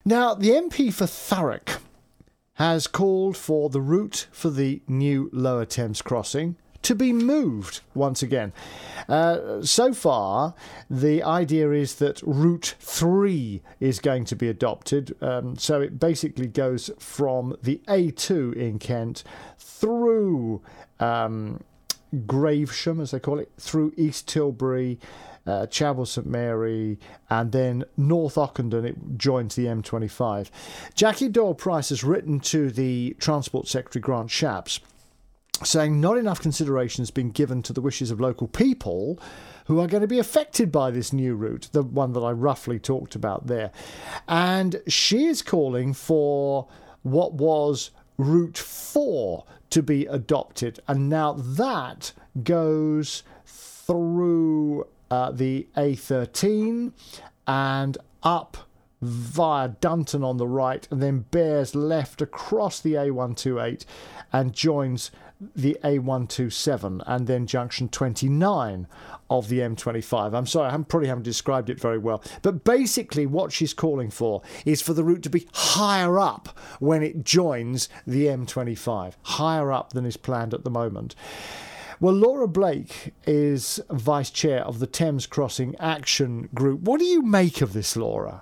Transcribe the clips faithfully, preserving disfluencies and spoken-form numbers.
Now, the M P for Thurrock has called for the route for the new Lower Thames crossing to be moved once again. Uh, so far, the idea is that Route three is going to be adopted. Um, so it basically goes from the A two in Kent through um, Gravesham, as they call it, through East Tilbury, uh, Chapel St Mary, and then North Ockendon. It joins the M twenty-five. Jackie Doyle-Price has written to the Transport Secretary Grant Shapps, saying not enough consideration has been given to the wishes of local people who are going to be affected by this new route, the one that I roughly talked about there. And she is calling for what was Route four to be adopted. And now that goes through uh, the A thirteen and up via Dunton on the right, and then bears left across the A one twenty-eight and joins the A one twenty-seven and then junction twenty-nine of the M twenty-five. I'm sorry, I haven't, probably haven't described it very well. But basically what she's calling for is for the route to be higher up when it joins the M twenty-five, higher up than is planned at the moment. Well, Laura Blake is Vice Chair of the Thames Crossing Action Group. What do you make of this, Laura?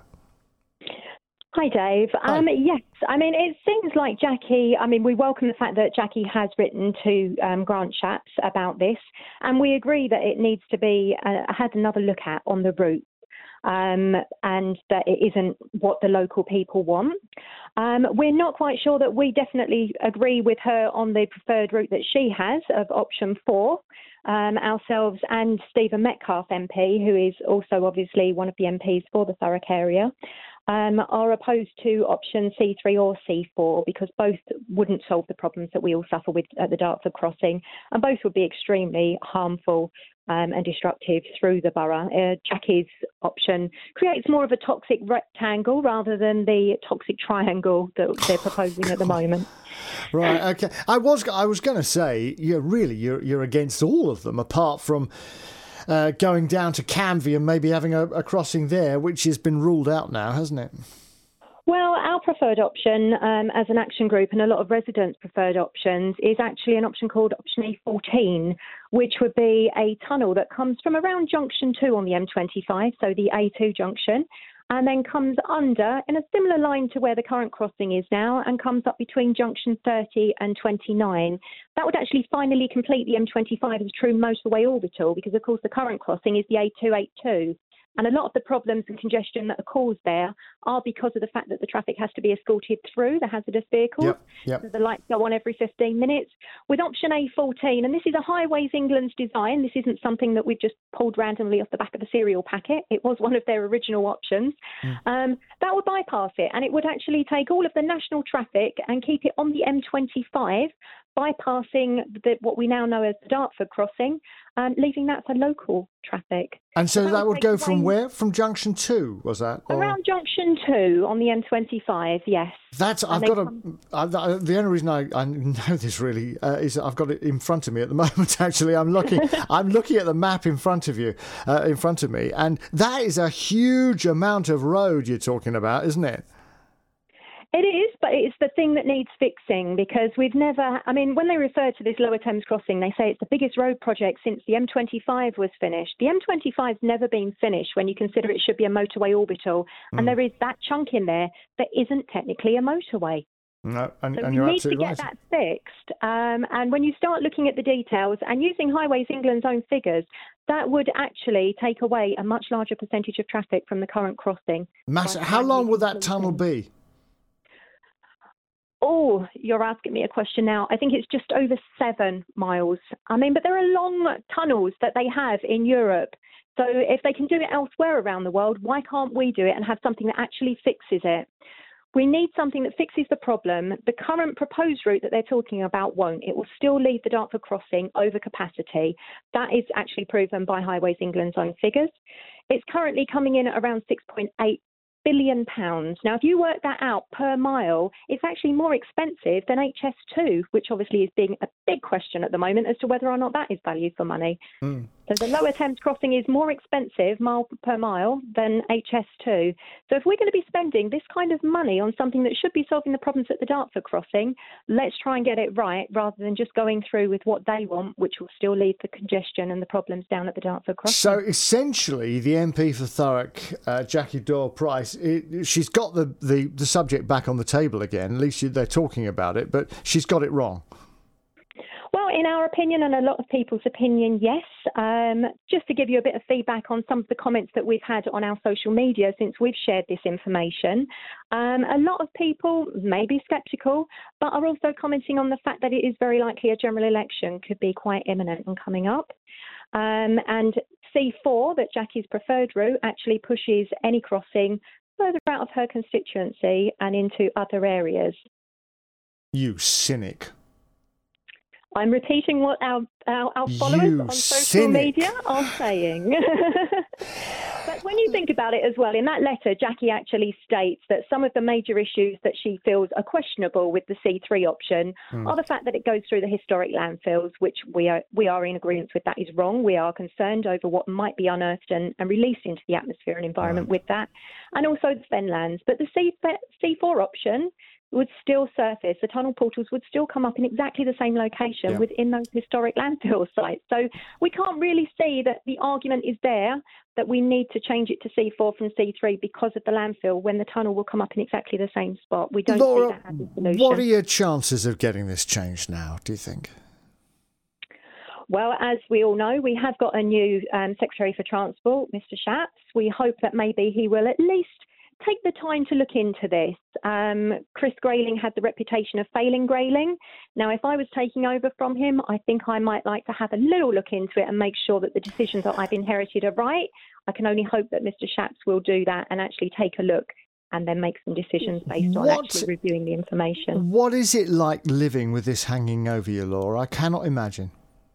Hi, Dave. Hi. Um, yes, I mean, it seems like Jackie, I mean, we welcome the fact that Jackie has written to um, Grant Shapps about this, and we agree that it needs to be uh, had another look at on the route, um, and that it isn't what the local people want. Um, we're not quite sure that we definitely agree with her on the preferred route that she has of option four. Um, ourselves and Stephen Metcalfe M P, who is also obviously one of the M Ps for the Thurrock area, um, are opposed to option C three or C four because both wouldn't solve the problems that we all suffer with at the Dartford crossing, and both would be extremely harmful um, and destructive through the borough. Uh, Jackie's option creates more of a toxic rectangle rather than the toxic triangle that they're proposing at the moment. Right. Okay. I was I was going to say, you're really you're you're against all of them, apart from uh, going down to Canvey and maybe having a, a crossing there, which has been ruled out now, hasn't it? Well, our preferred option um, as an action group, and a lot of residents' preferred options, is actually an option called option A fourteen, which would be a tunnel that comes from around junction two on the M twenty-five, so the A two junction, and then comes under in a similar line to where the current crossing is now, and comes up between junction thirty and twenty-nine. That would actually finally complete the M twenty-five as a true motorway orbital, because of course the current crossing is the A two eighty-two. And a lot of the problems and congestion that are caused there are because of the fact that the traffic has to be escorted through the hazardous vehicles. Yep, yep. So the lights go on every fifteen minutes. With option A fourteen, and this is a Highways England's design, this isn't something that we've just pulled randomly off the back of a cereal packet. It was one of their original options. Mm. Um, that would bypass it, and it would actually take all of the national traffic and keep it on the M twenty-five, bypassing the, what we now know as the Dartford crossing, um, leaving that for local traffic. And so, so that, that would, would go away from where? From junction two, was that? Or? Around junction two on the M twenty-five, yes. That's, I've got come... a, I, the only reason I, I know this really uh, is that I've got it in front of me at the moment, actually. I'm looking, I'm looking at the map in front of you, uh, in front of me, and that is a huge amount of road you're talking about, isn't it? It is, but it's the thing that needs fixing, because we've never, I mean, when they refer to this Lower Thames crossing, they say it's the biggest road project since the M twenty-five was finished. The M twenty-five's never been finished when you consider it should be a motorway orbital, mm. and there is that chunk in there that isn't technically a motorway. No, and, so and we you're need absolutely to get right. that fixed. Um, and when you start looking at the details and using Highways England's own figures, that would actually take away a much larger percentage of traffic from the current crossing. Mass- How long will that tunnel be? Oh, you're asking me a question now. I think it's just over seven miles. I mean, but there are long tunnels that they have in Europe. So if they can do it elsewhere around the world, why can't we do it and have something that actually fixes it? We need something that fixes the problem. The current proposed route that they're talking about won't. It will still leave the Dartford crossing over capacity. That is actually proven by Highways England's own figures. It's currently coming in at around six point eight billion pounds. Now, if you work that out per mile, it's actually more expensive than H S two, which obviously is being a big question at the moment as to whether or not that is value for money. Mm. So the Lower Thames crossing is more expensive mile per mile than H S two. So if we're going to be spending this kind of money on something that should be solving the problems at the Dartford crossing, let's try and get it right rather than just going through with what they want, which will still leave the congestion and the problems down at the Dartford crossing. So essentially, the M P for Thurrock, uh, Jackie Doyle-Price, it, she's got the, the, the subject back on the table again. At least they're talking about it, but she's got it wrong. Well, in our opinion, and a lot of people's opinion, yes. Um, just to give you a bit of feedback on some of the comments that we've had on our social media since we've shared this information, um, a lot of people may be sceptical, but are also commenting on the fact that it is very likely a general election could be quite imminent and coming up. Um, and C four, that Jackie's preferred route, actually pushes any crossing further out of her constituency and into other areas. You cynic. I'm repeating what our, our, our followers you on social cynic. media are saying. But when you think about it as well, in that letter, Jackie actually states that some of the major issues that she feels are questionable with the C three option mm. are the fact that it goes through the historic landfills, which we are we are in agreement with. That is wrong. We are concerned over what might be unearthed and, and released into the atmosphere and environment right. with that, and also the Fenlands. But the C, C4 option would still surface. The tunnel portals would still come up in exactly the same location yeah. within those historic landfill sites. So we can't really see that the argument is there that we need to change it to C four from C three because of the landfill when the tunnel will come up in exactly the same spot. We don't Laura, see that as a solution. What are your chances of getting this changed now, do you think? Well, as we all know, we have got a new um, Secretary for Transport, Mister Shapps. We hope that maybe he will at least take the time to look into this. Um, Chris Grayling had the reputation of failing Grayling. Now, if I was taking over from him, I think I might like to have a little look into it and make sure that the decisions that I've inherited are right. I can only hope that Mister Shapps will do that and actually take a look and then make some decisions based on what, actually reviewing the information. What is it like living with this hanging over you, Laura? I cannot imagine.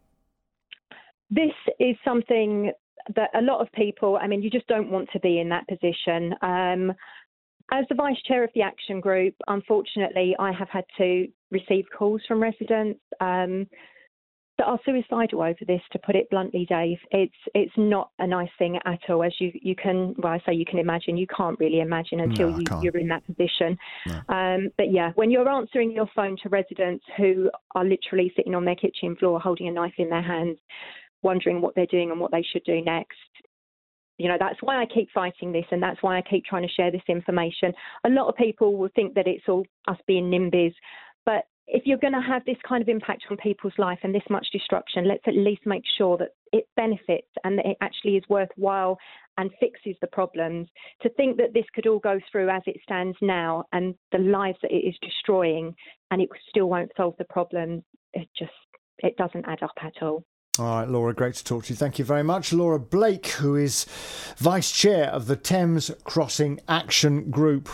This is something that a lot of people, I mean, you just don't want to be in that position. Um, as the vice chair of the action group, unfortunately, I have had to receive calls from residents um, that are suicidal over this, to put it bluntly, Dave. It's it's not a nice thing at all, as you, you can, well, I say you can imagine, you can't really imagine until no, you, can't. you're in that position. No. Um, but yeah, when you're answering your phone to residents who are literally sitting on their kitchen floor holding a knife in their hands, wondering what they're doing and what they should do next. You know, that's why I keep fighting this, and that's why I keep trying to share this information. A lot of people will think that it's all us being NIMBYs, but if you're going to have this kind of impact on people's life and this much destruction, let's at least make sure that it benefits and that it actually is worthwhile and fixes the problems. To think that this could all go through as it stands now and the lives that it is destroying and it still won't solve the problem, it just, it doesn't add up at all. All right, Laura, great to talk to you. Thank you very much. Laura Blake, who is Vice Chair of the Thames Crossing Action Group.